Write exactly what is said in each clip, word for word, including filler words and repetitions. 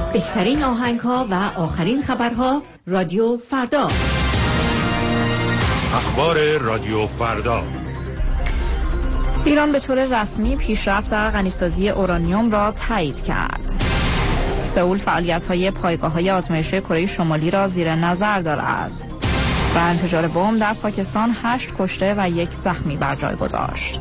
بهترین آهنگ‌ها و آخرین خبرها رادیو فردا. اخبار رادیو فردا. ایران به طور رسمی پیشرفت در غنیسازی اورانیوم را تایید کرد. سئول فعالیت‌های پایگاه‌های آزمایشی کره شمالی را زیر نظر دارد. و انفجار بمب در پاکستان هشت کشته و یک زخمی بر جای گذاشت.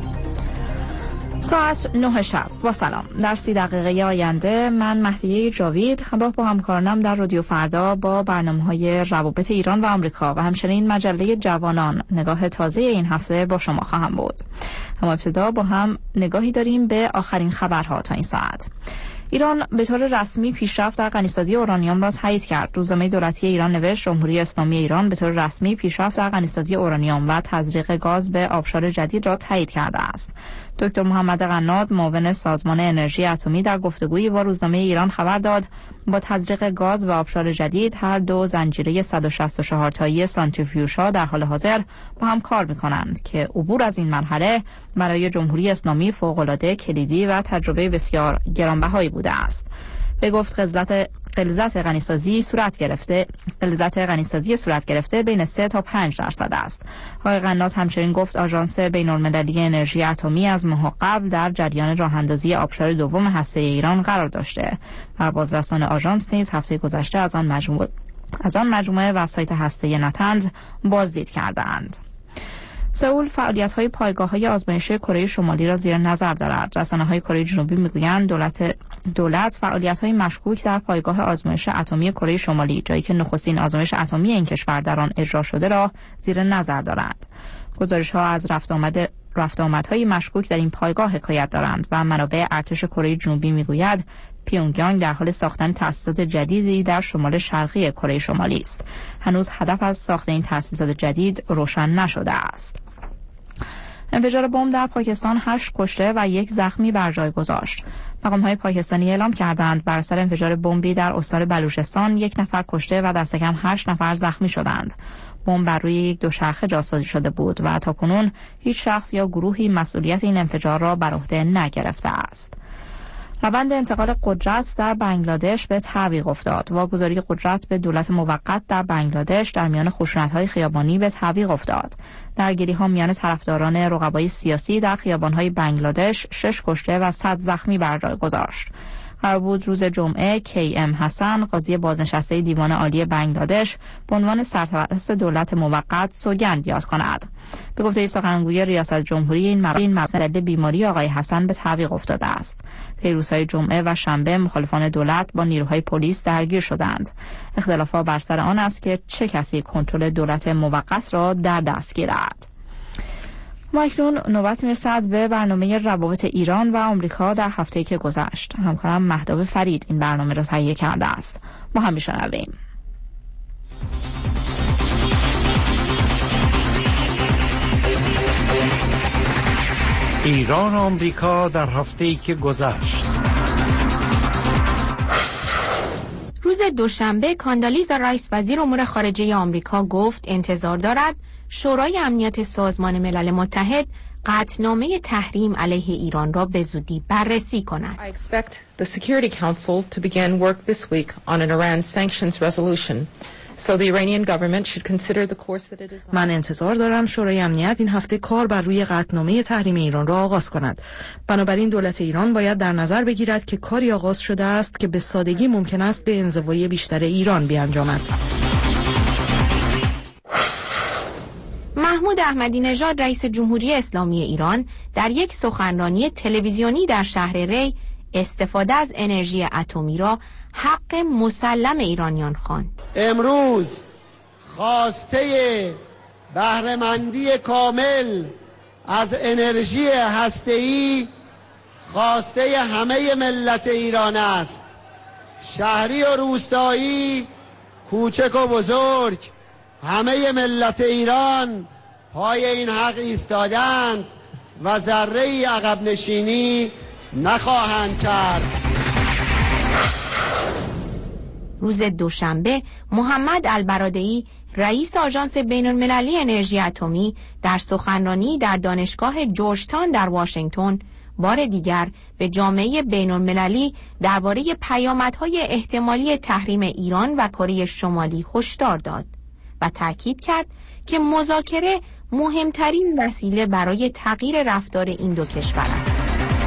ساعت نه شب. با سلام. در سی دقیقه آینده من مهدیه جاوید همراه با همکارانم در رادیو فردا با برنامه‌های روابط ایران و آمریکا و همچنین مجله جوانان نگاه تازه این هفته با شما خواهم بود. اما ابتدا با هم نگاهی داریم به آخرین خبرها تا این ساعت. ایران به طور رسمی پیشرفت در غنیسازی اورانیوم را تایید کرد. روزنامه دولتی ایران نوشت جمهوری اسلامی ایران به طور رسمی پیشرفت در غنیسازی اورانیوم و تزریق گاز به آبشار جدید را تایید کرده است. دکتر محمد قناد معاون سازمان انرژی اتمی در گفتگویی با روزنامه ایران خبر داد با تزریق گاز و آبشار جدید هر دو زنجیره صد و شصت و چهار تایی سانتریفیوژها در حال حاضر با هم کار می‌کنند که عبور از این مرحله برای جمهوری اسلامی فوق‌العاده کلیدی و تجربه بسیار گرانبهایی بوده است. به گفت غلظت غلظت غنیسازی صورت گرفته غلظت غنیسازی صورت گرفته بین سه تا پنج درصد است. آقای قنات همچنین گفت آژانس بین‌المللی انرژی اتمی از ماه قبل در جریان راه‌اندازی آبشار دوم هسته ایران قرار داشته و بازرسان آژانس نیز هفته گذشته از آن مجموعه از آن مجموعه وسایط هسته نتنز بازدید کردند. سئول فعالیت‌های پایگاه‌های آزمایشی کره شمالی را زیر نظر دارد. رسانه‌های کره جنوبی می‌گویند دولت دولت فعالیت‌های مشکوک در پایگاه آزمایش اتمی کره شمالی، جایی که نخستین آزمایش اتمی این کشور در آن اجرا شده، را زیر نظر دارد. گزارش‌ها از رفت آمد رفت آمدهای مشکوک در این پایگاه حکایت دارند و منابع ارتش کره جنوبی می‌گوید پیونگیانگ در حال ساختن تأسیسات جدیدی در شمال شرقی کره شمالی است. هنوز هدف از ساخت این تأسیسات جدید روشن نشده است. انفجار بمب در پاکستان هشت کشته و یک زخمی بر جای گذاشت. مقام‌های پاکستانی اعلام کردند بر اثر انفجار بمبی در استان بلوچستان یک نفر کشته و دست کم هشت نفر زخمی شدند. بمب بر روی یک دوچرخه جاسازی شده بود و تاکنون هیچ شخص یا گروهی مسئولیت این انفجار را بر عهده نگرفته است. روند انتقال قدرت در بنگلادش به تعویق افتاد. واگذاری قدرت به دولت موقت در بنگلادش در میان خشونت‌های خیابانی به تعویق افتاد. درگیری‌ها میان طرفداران رقبای سیاسی در خیابان‌های بنگلادش شش کشته و صد زخمی بر جای گذاشت. قرار بود روز جمعه کی ام حسن قاضی بازنشسته دیوان عالی بنگلادش به عنوان سرپرست دولت موقت سوگند یاد کند. به گفته سخنگوی ریاست جمهوری این مسئله بیماری آقای حسن به تعویق افتاده است. طی روزهای جمعه و شنبه مخالفان دولت با نیروهای پلیس درگیر شدند. اختلافات بر سر آن است که چه کسی کنترل دولت موقت را در دست گیرد. ما اکنون نوبت میرسد به برنامه روابط ایران و آمریکا در هفته‌ای که گذشت. همکارم مهداب فرید این برنامه را تهیه کرده است. ما هم بشنویم. ایران و آمریکا در هفته‌ای که گذشت. روز دوشنبه کاندالیزا رایس وزیر امور خارجه آمریکا گفت انتظار دارد شورای امنیت سازمان ملل متحد قطعنامه تحریم علیه ایران را به زودی بررسی کند. I expect the Security Council to begin work this week on an Iran sanctions resolution. So the Iranian government should consider the course that it is on. من انتظار دارم شورای امنیت این هفته کار بر روی قطعنامه تحریم ایران را آغاز کند. بنابراین دولت ایران باید در نظر بگیرد که کاری آغاز شده است که به سادگی ممکن است به انزوای بیشتر ایران بیانجامد. محمود احمدی نژاد رئیس جمهوری اسلامی ایران در یک سخنرانی تلویزیونی در شهر ری استفاده از انرژی اتمی را حق مسلم ایرانیان خواند. امروز خواسته بهره‌مندی کامل از انرژی هسته‌ای خواسته همه ملت ایران است. شهری و روستایی، کوچک و بزرگ، همه ملت ایران پای این حق ایستادند و ذره‌ای عقب نشینی نخواهند کرد. روز دوشنبه محمد البرادعی رئیس آژانس بین‌المللی انرژی اتمی در سخنرانی در دانشگاه جورجتاون در واشنگتن بار دیگر به جامعه بین‌المللی درباره پیامدهای احتمالی تحریم ایران و کره شمالی هشدار داد و تأکید کرد که مذاکره مهمترین وسیله برای تغییر رفتار این دو کشور است.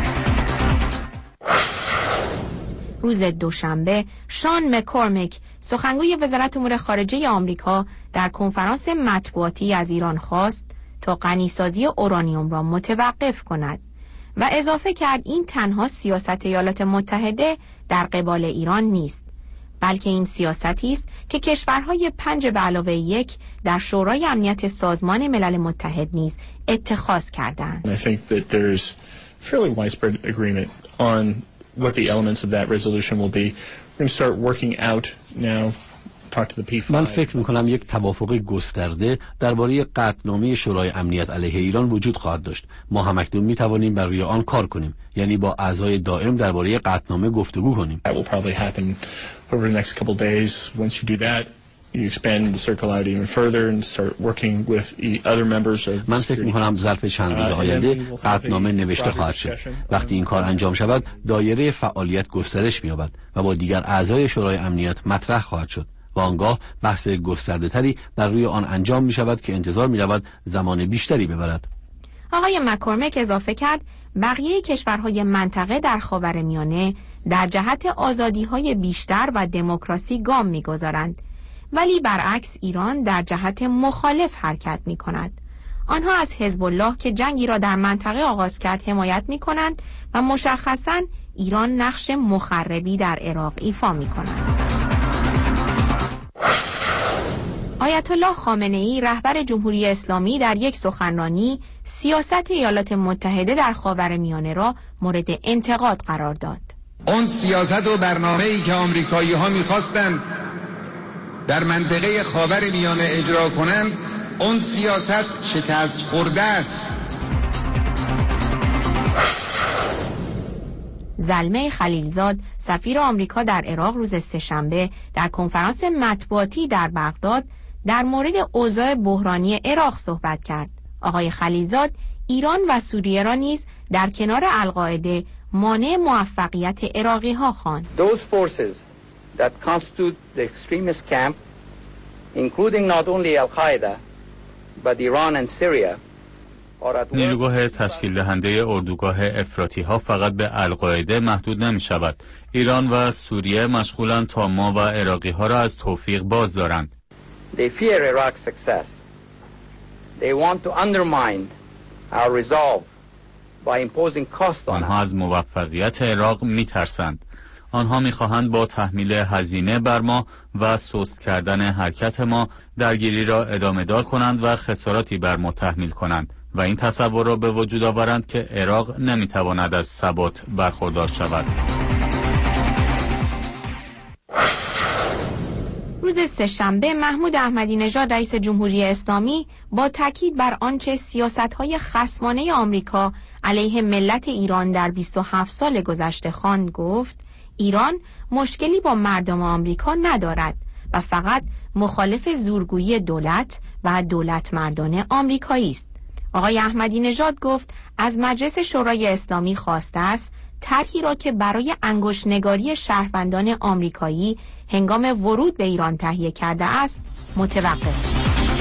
روز دوشنبه شان مکورمیک، سخنگوی وزارت امور خارجه آمریکا، در کنفرانس مطبوعاتی از ایران خواست تا غنیسازی اورانیوم را متوقف کند و اضافه کرد این تنها سیاست ایالات متحده در قبال ایران نیست، بلکه این سیاستی است که کشورهای پنج به علاوه یک در شورای امنیت سازمان ملل متحد نیز اتخاذ کردند. I think that there's fairly widespread agreement on what the elements of that resolution will be. We're going to start working out now. من فکر میکنم یک توافق گسترده درباره قطعنامه شورای امنیت علیه ایران وجود خواهد داشت. ما همکنون میتوانیم بر روی آن کار کنیم، یعنی با اعضای دائم درباره قطعنامه گفتگو کنیم. That will probably happen over the next couple days. Once you do that, you expand the circle out even further and start working with other members of. من فکر میکنم ظرف چند روز آینده قطعنامه نوشته خواهد شد. وقتی این کار انجام شود، دایره فعالیت گسترش می‌یابد و با دیگر اعضای شورای امنیت مطرح خواهد شد. و آنگاه بحث گسترده تری بر روی آن انجام می شود که انتظار می رود زمان بیشتری ببرد. آقای مکورمیک اضافه کرد بقیه کشورهای منطقه در خاورمیانه در جهت آزادی‌های بیشتر و دموکراسی گام می‌گذارند، ولی برعکس ایران در جهت مخالف حرکت می‌کند. آنها از حزب الله که جنگی را در منطقه آغاز کرد حمایت می‌کنند و مشخصاً ایران نقش مخربی در عراق ایفا می‌کند. آیت الله خامنه‌ای رهبر جمهوری اسلامی در یک سخنرانی سیاست ایالات متحده در خاورمیانه را مورد انتقاد قرار داد. اون سیاست و برنامه‌ای که آمریکایی‌ها می‌خواستند در منطقه خاورمیانه اجرا کنند، اون سیاست شکست خورده است. زلمه خلیلزاد، سفیر آمریکا در عراق، روز سه‌شنبه در کنفرانس مطبوعاتی در بغداد در مورد اوضاع بحرانی عراق صحبت کرد. آقای خلیلزاد ایران و سوریه را نیز در کنار القاعده مانع موفقیت عراقی ها خواند. Those forces that constitute the extremist camp, including not only Al-Qaeda but Iran and Syria. نیروگاه تشکیل دهنده اردوگاه افراطی ها فقط به القاعده محدود نمی شود. ایران و سوریه مشغولند تا ما و عراقی ها را از توفیق باز دارند. They fear Iraq's success. They want to undermine our resolve by imposing costs on us. آنها از موفقیت عراق می ترسند. آنها می خواهند با تحمیل هزینه بر ما و سست کردن حرکت ما درگیری را ادامه دار کنند و خساراتی بر ما تحمیل کنند و این تصور را به وجود آورند که عراق نمی تواند از ثبات برخوردار شود. روز سه‌شنبه محمود احمدی نژاد رئیس جمهوری اسلامی با تاکید بر آنچه سیاست‌های خصمانه آمریکا علیه ملت ایران در بیست و هفت سال گذشته خواند گفت ایران مشکلی با مردم آمریکا ندارد و فقط مخالف زورگویی دولت و دولت مردانه آمریکایی است. آقای احمدی نژاد گفت از مجلس شورای اسلامی خواسته است طرحی را که برای انگشت‌نگاری شهروندان آمریکایی هنگام ورود به ایران تهیه کرده است متوقف.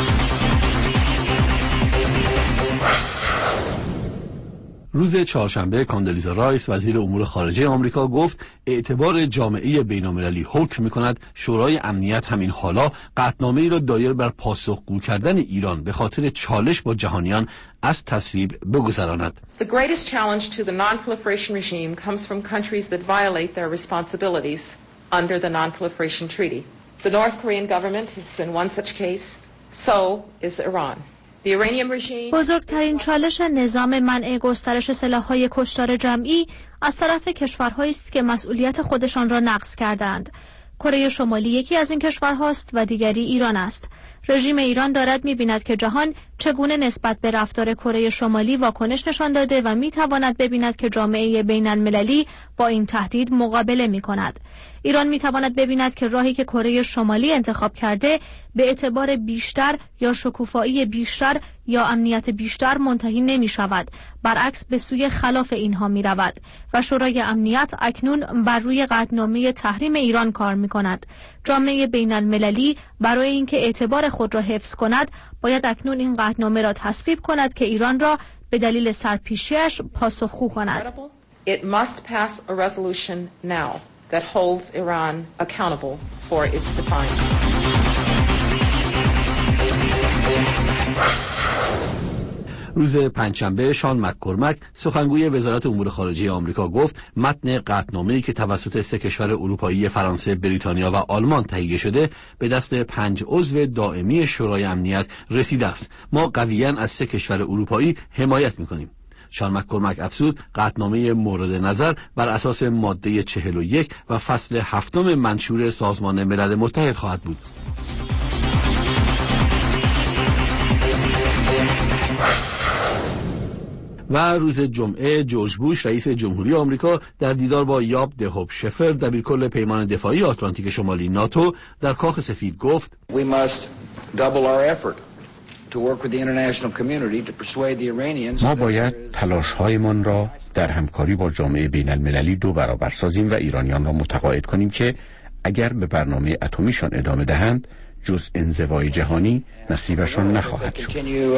روز چهارشنبه کاندلیزا رایس وزیر امور خارجه آمریکا گفت اعتبار جامعه بین‌المللی حکم می‌کند شورای امنیت همین حالا قطعنامه‌ای را دایر بر پاسخگو کردن ایران به خاطر چالش با جهانیان از تصویب بگذراند. The greatest challenge to the non-proliferation regime comes from countries that violate their responsibilities under the non-proliferation treaty. The North Korean government has been one such case. So is Iran. بزرگترین چالش نظام منع گسترش سلاح‌های کشتار جمعی از طرف کشورهایی است که مسئولیت خودشان را نقض کردند. کره شمالی یکی از این کشورهاست و دیگری ایران است. رژیم ایران دارد می‌بیند که جهان چگونه نسبت به رفتار کره شمالی واکنش نشان داده و میتواند ببیند که جامعه بین المللی با این تهدید مقابله میکند. ایران میتواند ببیند که راهی که کره شمالی انتخاب کرده به اعتبار بیشتر یا شکوفایی بیشتر یا امنیت بیشتر منتهی نمی شود، برعکس به سوی خلاف اینها می رود و شورای امنیت اکنون بر روی قطعنامه تحریم ایران کار می کند. جامعه بین المللی برای اینکه اعتبار خود را حفظ کند باید اکنون این قطعنامه را تصویب کند که ایران را به دلیل سرپیشیش پاسخگو کند. It must pass a resolution now that holds Iran accountable for its defiance. روز پنجشنبه شان مک‌کورمک سخنگوی وزارت امور خارجه آمریکا گفت متن قطعنامه‌ای که توسط سه کشور اروپایی فرانسه، بریتانیا و آلمان تهیه شده به دست پنج عضو دائمی شورای امنیت رسیده است. ما قویاً از سه کشور اروپایی حمایت می‌کنیم. شان مک‌کورمک افزود قطعنامه مورد نظر بر اساس ماده چهل و یک و فصل هفتم منشور سازمان ملل متحد خواهد بود. و روز جمعه جورج بوش رئیس جمهوری آمریکا در دیدار با یاب دهوب شفر دبیرکل پیمان دفاعی آتلانتیک شمالی ناتو در کاخ سفید گفت We must double our effort to work with the international community to persuade the Iranians. ما باید تلاش‌هایمان را در همکاری با جامعه بین المللی دو برابر سازیم و ایرانیان را متقاعد کنیم که اگر به برنامه اتمیشان ادامه دهند جز انزوای جهانی نصیبشان نخواهد شد.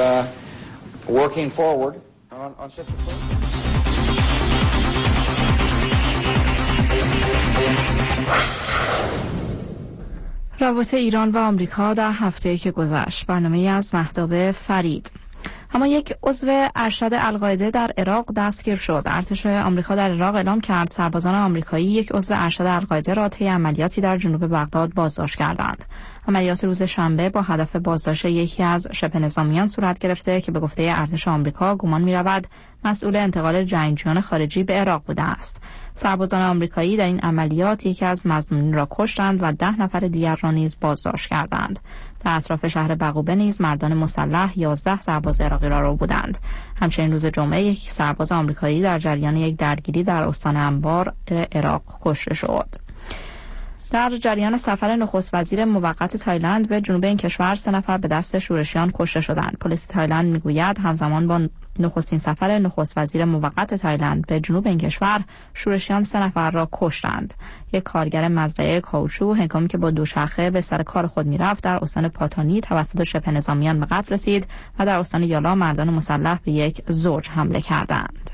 رابطه ایران و آمریکا در هفته‌ای که گذشت. برنامه‌ای از مهتاب فرید. اما یک عضو ارشد القاعده در عراق دستگیر شد. ارتش آمریکا در عراق اعلام کرد سربازان آمریکایی یک عضو ارشد القاعده را طی عملیاتی در جنوب بغداد بازداشت کردند. عملیات روز شنبه با هدف بازداشت یکی از شبه نظامیان صورت گرفته که به گفته ارتش آمریکا گمان می‌رود مسئول انتقال جنگجویان خارجی به عراق بوده است. سربازان آمریکایی در این عملیات یکی از مظنونین را کشتند و ده نفر دیگر را نیز بازداشت کردند. در اطراف شهر بقوبه نیز مردان مسلح یازده سرباز عراقی را رو بودند. همچنین روز جمعه یک سرباز آمریکایی در جریان یک درگیری در استان انبار عراق کشته شد. در جریان سفر نخست وزیر موقت تایلند به جنوب این کشور سه نفر به دست شورشیان کشته شدند. پلیس تایلند میگوید همزمان با نخستین سفر نخست وزیر موقت تایلند به جنوب این کشور شورشیان سه نفر را کشتند. یک کارگر مزرعه کاوچو هنگامی که با دوچرخه به سر کار خود میرفت در استان پاتانی توسط شبه نظامیان به قتل رسید و در استان یالا مردان مسلح به یک زوج حمله کردند.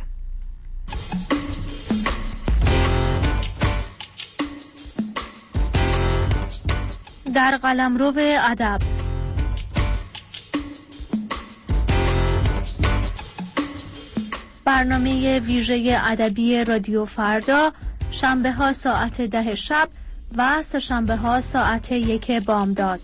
در قلمرو ادب برنامه ویژه ادبی رادیو فردا شنبه ها ساعت ده شب و سه شنبه ها ساعت یک بامداد.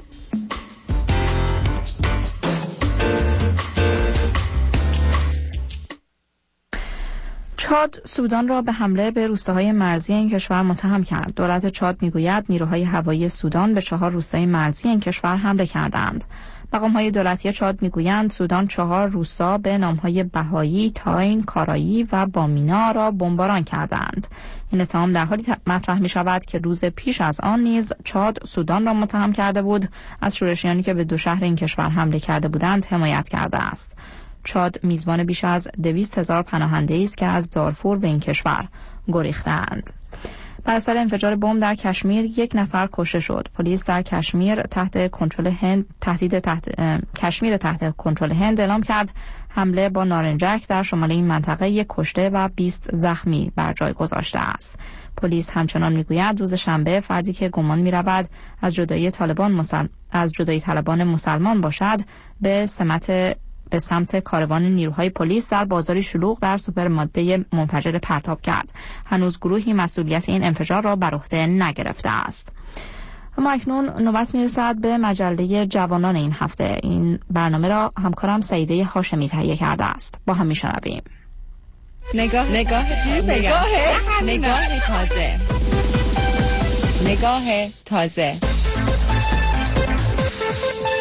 چاد سودان را به حمله به روستاهای مرزی این کشور متهم کرد. دولت چاد میگوید نیروهای هوایی سودان به چهار روستای مرزی این کشور حمله کردند. مقام‌های دولتی چاد میگویند سودان چهار روستا به نام‌های بهایی، تاین، کارایی و بامینا را بمباران کردند. این اتهام در حالی مطرح می‌شود که روز پیش از آن نیز چاد سودان را متهم کرده بود از شورشیانی که به دو شهر این کشور حمله کرده بودند حمایت کرده است. چاد میزبان بیش از دویست هزار پناهنده است که از دارفور به این کشور گریختند. بر اثر انفجار بمب در کشمیر یک نفر کشته شد. پلیس در کشمیر تحت کنترل هند تهدید تحت کشمیر تحت کنترل هند اعلام کرد حمله با نارنجک در شمال این منطقه یک کشته و بیست زخمی بر جای گذاشته است. پلیس همچنان میگوید روز شنبه فردی که گمان می‌رود از جدایی طالبان مسل... از جدایی طلبان مسلمان باشد به سمت به سمت کاروان نیروهای پلیس در بازاری شلوغ در سوپرمارکت منفجر پرتاب کرد. هنوز گروهی مسئولیت این انفجار را بر عهده نگرفته است. اما اکنون نوبت میرسد به مجله جوانان این هفته. این برنامه را همکارم سعیده هاشمی تهیه کرده است. با هم میشنویم. نگاه نگاه نگاه نگاه تازه نگاه تازه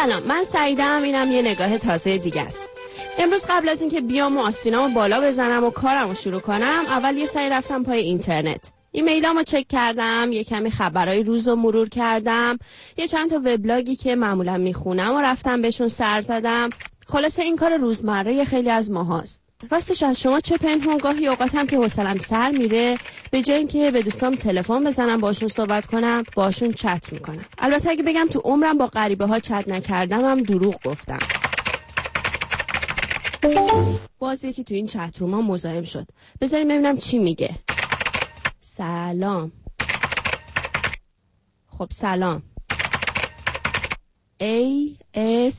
سلام، من سعیدم. اینم یه نگاه تازه دیگه است. امروز قبل از اینکه بیام و آستینامو بالا بزنم و کارمو شروع کنم، اول یه سری رفتم پای اینترنت. ایمیلامو چک کردم، یه کمی خبرای روزو مرور کردم، یه چند تا وبلاگی که معمولا میخونم و رفتم بهشون سر زدم. خلاصه این کار روزمره خیلی از ماهاست. راستش از شما چه پنهون، گاهی اوقاتم که حوصله‌ام سر میره، به جای اینکه به دوستام تلفن بزنم باشون صحبت کنم، باشون چت میکنم. البته اگه بگم تو عمرم با غریبه ها چت نکردم هم دروغ گفتم. باز یکی تو این چت روما مزاحم شد. بذاریم ببینم چی میگه. سلام. خب سلام. A S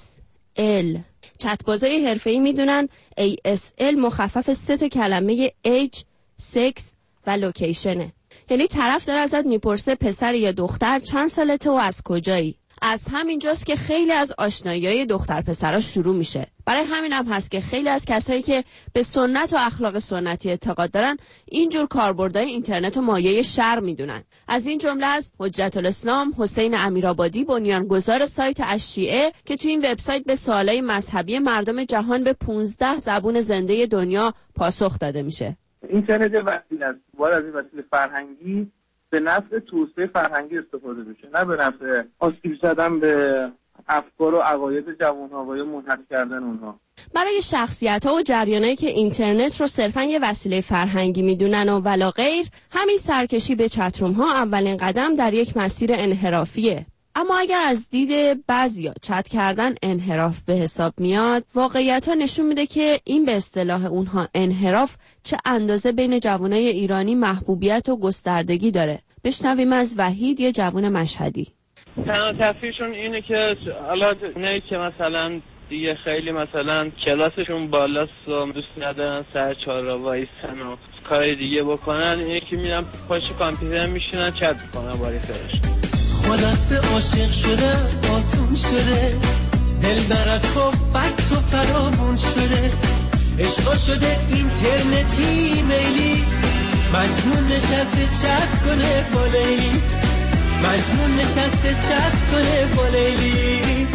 L چت‌بازای حرفه‌ای میدونن A S L مخفف سه تا کلمه Age, Sex و لوکیشنه. یعنی طرف داره ازت میپرسه پسر یا دختر چند سالته و از کجایی. از همینجاست که خیلی از آشنایی‌های دختر پسرها شروع میشه. برای همین هم هست که خیلی از کسایی که به سنت و اخلاق سنتی اعتقاد دارن اینجور کاربردهای اینترنت و مایه شر میدونن. از این جمله است حجت الاسلام حسین امیرآبادی، بنیانگذار سایت الشیعه، که تو این وبسایت به سوالای مذهبی مردم جهان به پانزده زبون زنده دنیا پاسخ داده میشه. اینترنت وسیله است. باید از این وسیله فرهنگی به نفع توسعه فرهنگی استفاده بشه، نه به نفع آسیب زدن به افکار و عقاید جوان‌ها و یا منحرف کردن اونها. برای شخصیت‌ها و جریانایی که اینترنت رو صرفاً یه وسیله فرهنگی میدونن و ولا غیر، همین سرکشی به چتروم‌ها اولین قدم در یک مسیر انحرافیه. اما اگر از دید بعضیا چت کردن انحراف به حساب میاد، واقعیت‌ها نشون میده که این به اصطلاح اونها انحراف چه اندازه بین جوانای ایرانی محبوبیت و گستردگی داره. بشنویم از وحید، یه جوان مشهدی. تنها تفریحشون اینه که حالا نه که مثلا دیگه خیلی مثلا کلاسشون بالاست و دوست ندارن سر چهارراه وایسن و کار دیگه بکنن، اینه که میرن پشت کامپیوتر میشینن چت میکنن با رفیقشون. خلاصه عاشق شده آسون شده، دل برات بد تو فرامون شده، عشقا شده اینترنتی میلی، مجنون نشسته چت کنه با لیلی، مجنون نشسته چت کنه با لیلی.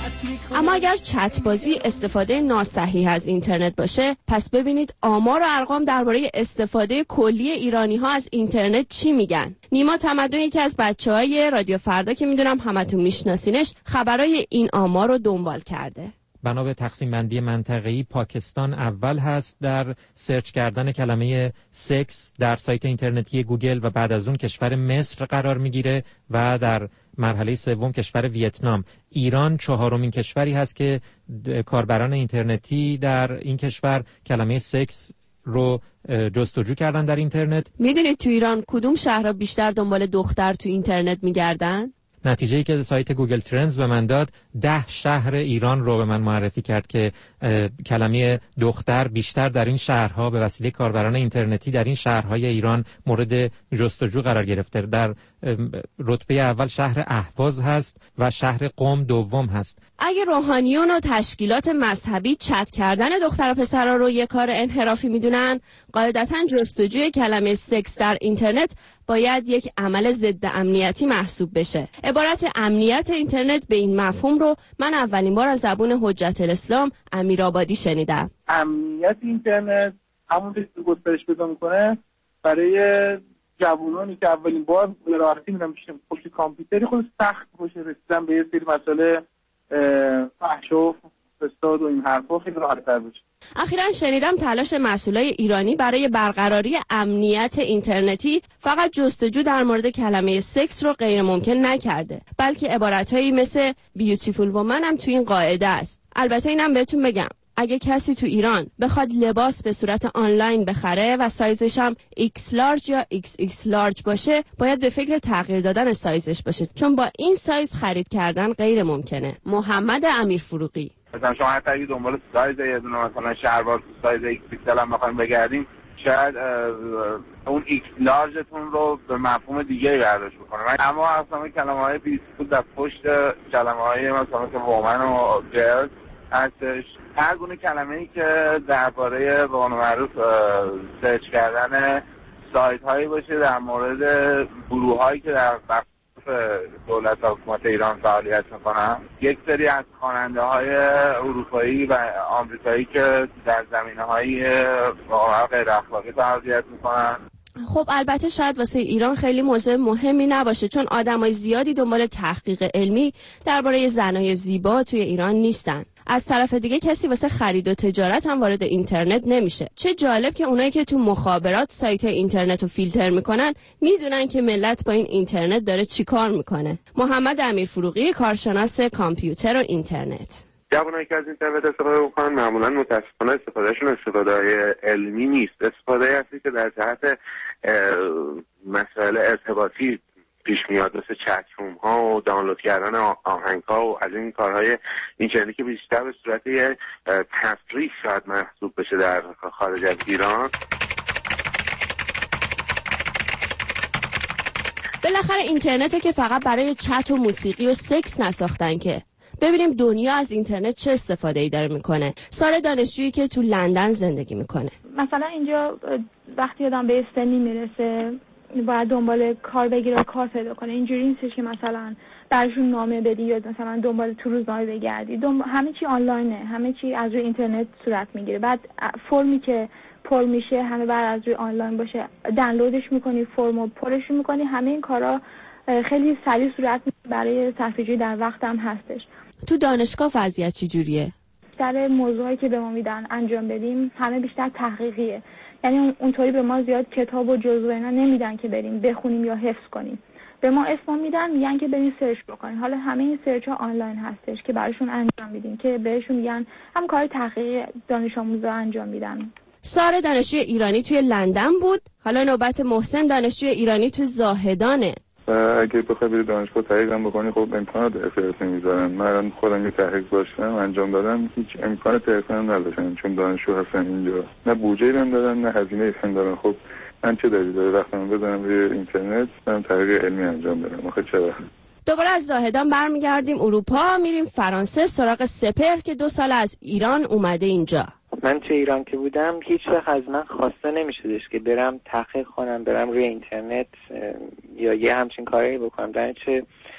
اما اگر چت بازی استفاده ناصحیح از اینترنت باشه، پس ببینید آمار و ارقام درباره استفاده کلی ایرانی ها از اینترنت چی میگن. نیما تمدنی که از بچهای رادیو فردا که میدونم همتون میشناسینش، خبرای این آمار رو دنبال کرده. بنا به تقسیم بندی منطقه‌ای، پاکستان اول هست در سرچ کردن کلمه سکس در سایت اینترنتی گوگل و بعد از اون کشور مصر قرار میگیره و در مرحله سوم کشور ویتنام. ایران چهارمین کشوری هست که کاربران اینترنتی در این کشور کلمه سکس رو جستجو کردن در اینترنت. میدونید تو ایران کدوم شهرها بیشتر دنبال دختر تو اینترنت میگردن؟ نتیجه‌ای که سایت گوگل ترندز به من داد، ده شهر ایران رو به من معرفی کرد که کلمه دختر بیشتر در این شهرها به وسیله کاربران اینترنتی در این شهرهای ایران مورد جستجو قرار گرفته. در رتبه اول شهر اهواز هست و شهر قم دوم هست. اگه روحانیون و تشکیلات مذهبی چت کردن دختر و پسرها رو یک کار انحرافی میدونن، قاعدتاً جستجوی کلمه سکس در اینترنت باید یک عمل ضد امنیتی محسوب بشه. عبارت امنیت اینترنت به این مفهوم رو من اولین بار از زبون حجت الاسلام امیرآبادی شنیدم. امنیت اینترنت همون چیزی که گسترش پیدا میکنه برای جوانانی که اولین بار راحتی میرن میشن پشت کامپیوتری، خود سخت باشه رسیدن به یه سری مسئله فحش و فساد و این حرفا خیلی راحت‌تر بشه. اخیراً شنیدم تلاش مسئولای ایرانی برای برقراری امنیت اینترنتی فقط جستجو در مورد کلمه سکس رو غیر ممکن نکرده، بلکه عبارتهایی مثل بیوتیفول وومن هم تو این قاعده است. البته اینم بهتون بگم، اگه کسی تو ایران بخواد لباس به صورت آنلاین بخره و سایزش هم ایکس لارج یا ایکس ایکس لارج باشه، باید به فکر تغییر دادن سایزش باشه، چون با این سایز خرید کردن غیر ممکنه. محمد امیرفروغی. مثلا شما حتی اگه دنبال سایز یه دونه مثلا شلوار سایز ایکس ایکس هم بخواید بگردین، شاید اون ایکس لارجتون رو به مفهوم دیگه برداشت بکنه. اما اصلا کلمه‌های بیوتیفول در پشت کلمه‌های مثلا که وومن و گرل هستش. هر گونه کلمه‌ای که درباره به قول معروف سرچ کردن سایت هایی باشه در مورد گروه هایی که در دولت و حکومت ایران فعالیت میکنم. یک سری از خواننده های اروپایی و آمریکایی که در زمینه های واقعا غیر اخلاقی فعالیت میکنن. خب البته شاید واسه ایران خیلی موضوع مهمی نباشه، چون آدمای زیادی دنبال تحقیق علمی درباره زنای زیبا توی ایران نیستن. از طرف دیگه کسی واسه خرید و تجارت هم وارد اینترنت نمیشه. چه جالب که اونایی که تو مخابرات سایت اینترنت رو فیلتر میکنن میدونن که ملت با این اینترنت داره چیکار میکنه. محمد امیرفروغی، کارشناس کامپیوتر و اینترنت. جوانایی که از اینترنت استفاده میکنن معمولا متاسفانه استفادهشون استفاده علمی نیست، استفاده هستی که در جهت مسائل ارتباطی پیش میاد، مثل چت روم ها و دانلود کردن آهنگ ها و از این کارهای اینترنتی که بیشتر به صورت یه تفریح شاید محسوب بشه در خارج از ایران. بالاخره اینترنت رو که فقط برای چت و موسیقی و سکس نساختن که. ببینیم دنیا از اینترنت چه استفاده‌ای داره میکنه. ساره دانشجویی که تو لندن زندگی میکنه. مثلا اینجا وقتی آدم به سنی میرسه باید دنبال کار بگیره و کار پیدا کنه. اینجوری نیستش که مثلا براشون نامه بدی یا مثلا دنبال تو روزنامه بگردی. دنبال... همه چی آنلاینه، همه چی از روی اینترنت صورت میگیره. بعد فرمی که پر میشه همه بعد از روی آنلاین باشه، دانلودش میکنی، فرمو پرش میکنی. همه این کارا خیلی سریع صورت میگیره، برای صرفه‌جویی در وقت هم هستش. تو دانشگاه وضعیت چی جوریه؟ بیشتر موضوعی که به ما میدن انجام بدیم همه بیشتر تحقیقیه. یعنی اونطوری به ما زیاد کتاب و جزوه اینا نمیدن که بریم بخونیم یا حفظ کنیم. به ما اسم میدن، میگن که بریم سرچ بکنیم. حالا همه این سرچ ها آنلاین هستش که براشون انجام میدیم، که بهشون میگن هم کار تحقیقی دانش آموزا انجام میدن. ساره دانشجوی ایرانی توی لندن بود. حالا نوبت محسن دانشجوی ایرانی توی زاهدانه. اگه بخوای بری دانشگاه تحقیق هم بکنی خب امکانات ارتباط نمیذارن. من خودم یه تحقیق داشتم انجام دادم، هیچ امکان تلفن نداشتن چون دانشجو هستن اینجا، نه بودجه بهم دادن نه هزینه فن دارن. خب من چه دلیلی داره وقتم بزنم روی اینترنت من تحقیق علمی انجام بدم؟ آخه چرا؟ دوباره از زاهدان برمیگردیم اروپا، میریم فرانسه سراغ سپهر که دو سال از ایران اومده اینجا. من تو ایران که بودم هیچ وقت از من خواسته نمیشدش که برم تحقیق کنم، برم روی اینترنت یا یه همچین کاری بکنم. در چه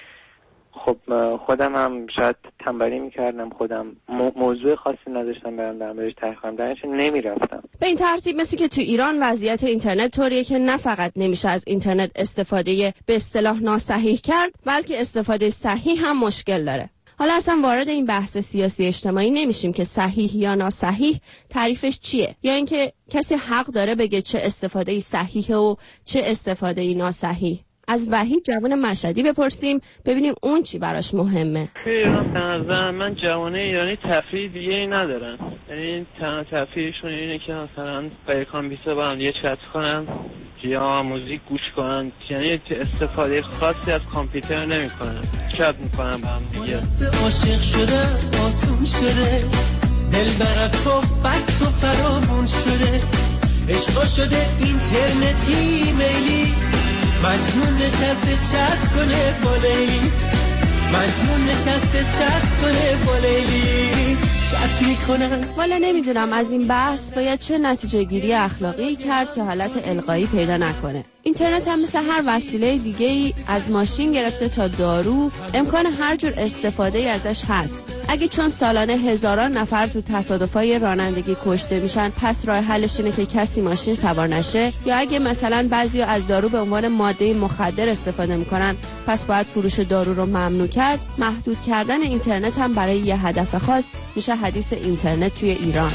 خب خودم هم شاید تنبلی میکردم، خودم موضوع خاصی نداشتم برم در موردش تحقیق کنم، در چه نمیرفتم. به این ترتیب مثل که تو ایران وضعیت اینترنت طوریه که نه فقط نمیشه از اینترنت استفاده به اصطلاح ناصحیح کرد، بلکه استفاده صحیح هم مشکل داره. حالا اصلا وارد این بحث سیاسی اجتماعی نمیشیم که صحیح یا ناصحیح تعریفش چیه، یا اینکه کسی حق داره بگه چه استفاده صحیحه و چه استفاده ناصحیح. از وحید جوان مشهدی بپرسیم ببینیم اون چی براش مهمه. ایران به نظر من جوانه ایرانی تفریح دیگه ای ندارن. یعنی تنها تفریحشون اینه که مثلا با کامپیوتر با هم یه چت کنن یا موزیک گوش کنن. یعنی استفاده خاصی از کامپیوتر نمیکنن، چت میکنن با هم دیگه. عاشق شده آسون شده، دل برات بد تو فرامون شده، عشق شده اینترنتی میلی، مجنون نشسته چت کنه با لیلی، مجنون نشسته چت کنه با لیلی، چت میکنن. والا نمیدونم از این بحث باید چه نتیجه گیری اخلاقی کرد که حالت القایی پیدا نکنه. اینترنت هم مثل هر وسیله دیگه ای از ماشین گرفته تا دارو امکان هر جور استفاده ای ازش هست. اگه چون سالانه هزاران نفر تو تصادفای رانندگی کشته میشن پس راه حلش اینه که کسی ماشین سوار نشه، یا اگه مثلا بعضیا از دارو به عنوان ماده مخدر استفاده میکنن پس باید فروش دارو رو ممنوع کرد. محدود کردن اینترنت هم برای یه هدف خاص میشه حدیث اینترنت توی ایران.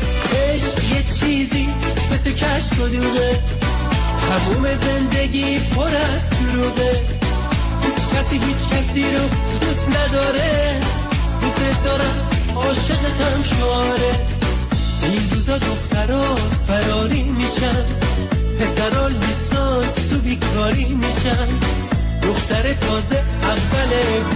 یه چیزی مثل کشف و دوغه، تموم زندگی پر از دروغه، هیچ کسی هیچ کسی رو دوست نداره، دوست دارم عاشقتم شعاره. این روزا دخترها فراری میشن، پسرها لیسانس تو بیکاری میشن، دختر تازه اول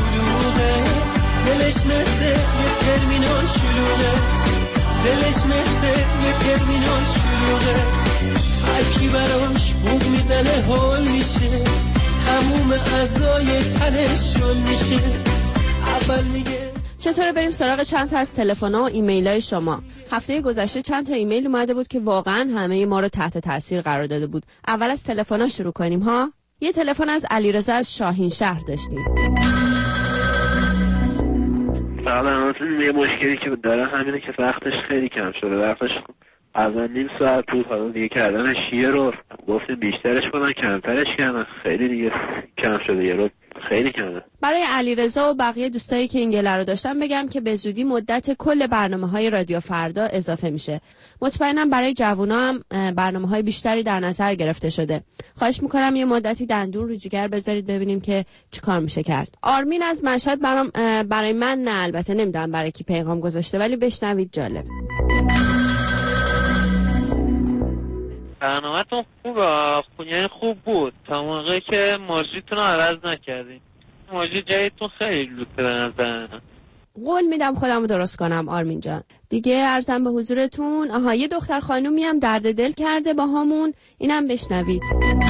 بلوغه، دلش مثل یه ترمینال شلوغه، دلش مثل یه ترمینال شلوغه، هرکی براش بوق میزنه حال میشه، تموم اعضای تنش شل میشه. اول میگه چطوره بریم سراغ چند تا از تلفن‌ها و ایمیل‌های شما. هفته گذشته چند تا ایمیل اومده بود که واقعا همه ما رو تحت تاثیر قرار داده بود. اول از تلفن‌ها شروع کنیم ها. یه تلفن از علیرضا از شاهین شهر داشتیم. سلام. یه مشکلی که داره همینه که وقتش خیلی کم شده. وقتش از نیم ساعت بود، حالا دیگه کردنش یه رو گفتیم بیشترش کنن کمترش کردن، خیلی دیگه کم شده، یه رو خیلی کمه. برای علیرضا و بقیه دوستایی که این گله رو داشتن بگم که به زودی مدت کل برنامه‌های رادیو فردا اضافه میشه. مطمئنم برای جوونا هم برنامه‌های بیشتری در نظر گرفته شده. خواهش میکنم یه مدتی دندون رو جگر بذارید ببینیم که چیکار میشه کرد. آرمین از مشهد برام برای من نه، البته نمیدونم برای کی پیغام گذاشته، ولی بشنوید جالب. برنامه‌تون خوبه، خونیای خوب بود تا موقعی که ماژیتون رو عوض نکردین. ماژی جدیدتون خیلی لوته به نظر. قول میدم خودم رو درست کنم آرمین جان. دیگه عرضم به حضورتون آها یه دختر خانومی هم درد دل کرده با همون، اینم بشنوید.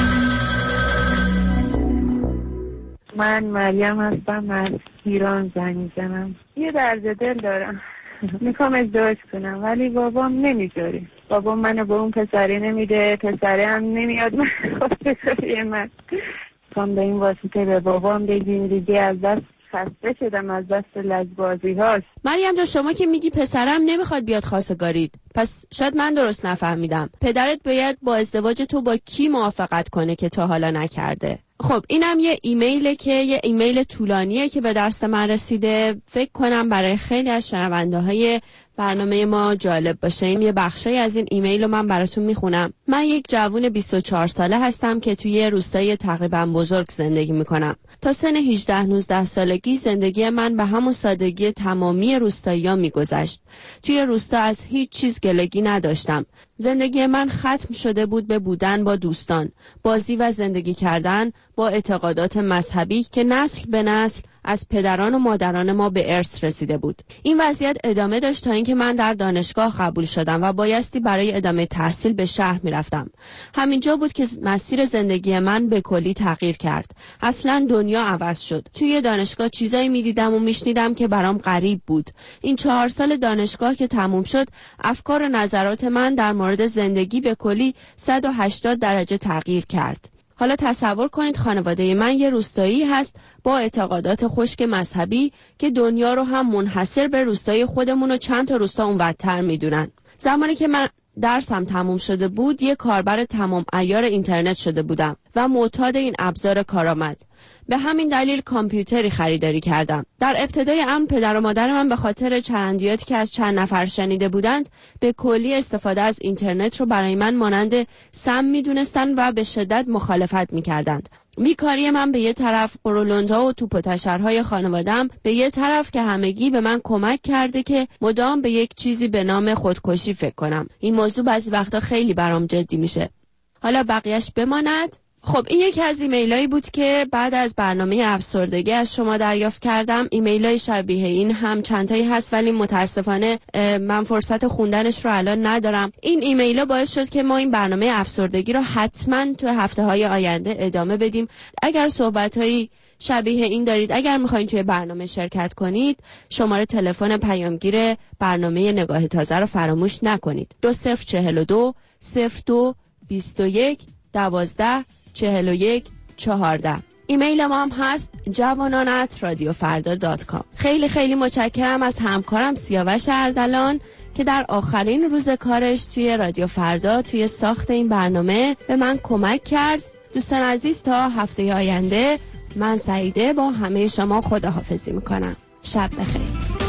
من مریم هستم، از ایران زنگ میزنم. یه درد دل دارم، میخوام ازدواج کنم ولی بابام نمیذاره. بابام منو به اون پسره نمیده، پسره هم نمیاد من خواستگاری من. میخوام به این واسطه به بابام بگیم دیگه از دست خسته شدم از دست لجبازی هاست. مریم جان شما که میگی پسرم نمیخواد بیاد خواستگاریت، پس شاید من درست نفهمیدم. پدرت باید با ازدواج تو با کی موافقت کنه که تا حالا نکرده؟ خب اینم یه ایمیله که یه ایمیل طولانیه که به دست من رسیده. فکر کنم برای خیلی از شنونده های برنامه ما جالب باشه. این یه بخشی از این ایمیل رو من براتون میخونم. من یک جوون بیست و چهار ساله هستم که توی روستای تقریبا بزرگ زندگی میکنم. تا سن هجده نوزده سالگی زندگی من به همون سادگی تمامی روستایی‌ها میگذشت. توی روستا از هیچ چیز گلگی نداشتم. زندگی من ختم شده بود به بودن با دوستان، بازی و زندگی کردن با اعتقادات مذهبی که نسل به نسل از پدران و مادران ما به ارث رسیده بود. این وضعیت ادامه داشت تا اینکه من در دانشگاه قبول شدم و بایستی برای ادامه تحصیل به شهر میرفتم. همینجا بود که مسیر زندگی من به کلی تغییر کرد. اصلا دنیا عوض شد. توی دانشگاه چیزایی میدیدم و میشنیدم که برام غریب بود. این چهار سال دانشگاه که تموم شد، افکار و نظرات من در مورد زندگی به کلی صد و هشتاد درجه تغییر کرد. حالا تصور کنید خانواده من یه روستایی هست با اعتقادات خشک مذهبی که دنیا رو هم منحصر به روستای خودمون و چند تا روستا اونورتر میدونن. زمانی که من درسم تموم شده بود، یه کاربر تمام عیار اینترنت شده بودم و معتاد این ابزار کارآمد. به همین دلیل کامپیوتری خریداری کردم. در ابتدای امر پدر و مادر من به خاطر چرندیاتی که از چند نفر شنیده بودند به کلی استفاده از اینترنت رو برای من مانند سم میدونستند و به شدت مخالفت میکردند. بیکاری من به یه طرف، قرولندها و توپ و تشرهای خانوادم به یه طرف که همگی به من کمک کرده که مدام به یک چیزی به نام خودکشی فکر کنم. این موضوع بعضی وقتا خیلی برام جدی میشه. حالا بقیهش بماند. خب این یکی از ایمیلایی بود که بعد از برنامه افسردگی از شما دریافت کردم. ایمیلای شبیه این هم چندتایی هست ولی متاسفانه من فرصت خوندنش رو الان ندارم. این ایمیلا باعث شد که ما این برنامه افسردگی رو حتما تو هفته‌های آینده ادامه بدیم. اگر صحبت‌هایی شبیه این دارید، اگر میخواین توی برنامه شرکت کنید، شماره تلفن پیامگیر برنامه نگاه تازه رو فراموش نکنید. دو صفر چهل و دو صفر دو بیست و یک دوازده چهل و یک چهارده. ایمیل ما هم هست جوانان ات رادیو فردا دات کام. خیلی خیلی متشکرم از همکارم سیاوش اردلان که در آخرین روز کارش توی رادیو فردا توی ساخت این برنامه به من کمک کرد. دوستان عزیز تا هفته آینده من سعیده با همه شما خداحافظی میکنم. شب بخیر.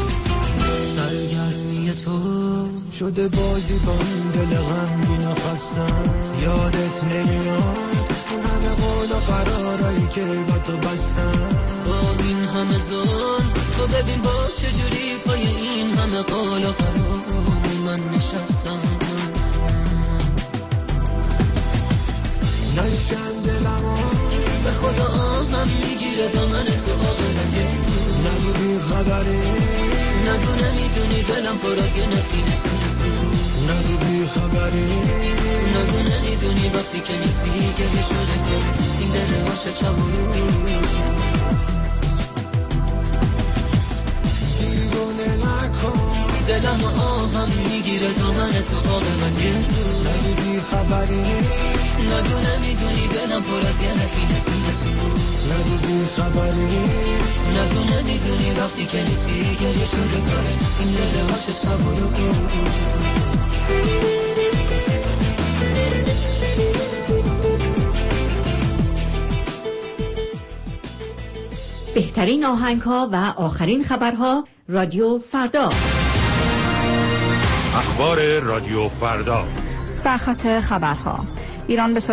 سرگرمی تو شده بازی با این دل غمگین و خستم، یادت نمیاد اون همه قول و قرارایی که با تو بستم. با این همه ظلم تو ببین با چجوری پای این همه قول و قرار من نشستم. نشن دلم به خدا آهم میگیره دامن تو آقلگه. نگو بی خبری، نگو نمیدونی دلم پرات یه نفینه سرزو. نگو بی خبری، نگو نمیدونی وقتی که نیستی گره شده گل این دل عاشق چبورو. دیوونه نکن دلم آهم میگیره دامن تو آب من یه نگو بی خبری نگو نمیدونی دلم پر از یه نفینه سینه سو نگو بی خبری نگو نمیدونی وقتی که نیستی گریه شده داره این دل عاشق صبورو کن. بهترین آهنگ‌ها و آخرین خبرها رادیو فردا. اخبار رادیو فردا. سرخط خبرها. ایران به